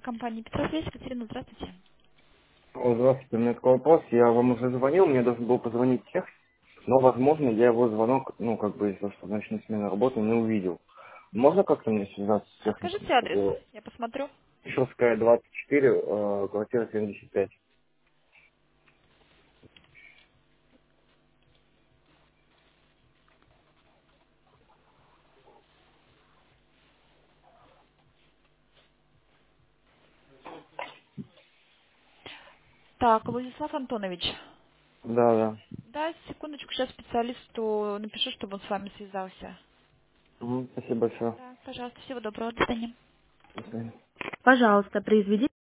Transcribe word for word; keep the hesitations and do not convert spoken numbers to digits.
компания Петросвязь, Екатерина, здравствуйте. О, здравствуйте, у меня такой вопрос. Я вам уже звонил, мне должен был позвонить тех, но, возможно, я его звонок, ну, как бы, из-за того, что ночную смену работы, не увидел. Можно как-то мне связаться с А техником, скажите адрес, чтобы... я посмотрю. Ишевская, двадцать четыре, э, квартира семьдесят пять. Так, Владислав Антонович. Да, да. Да, секундочку, сейчас специалисту напишу, чтобы он с вами связался. Мгм, спасибо большое. Да, пожалуйста, всего доброго, до свидания. До свидания. Пожалуйста, произведите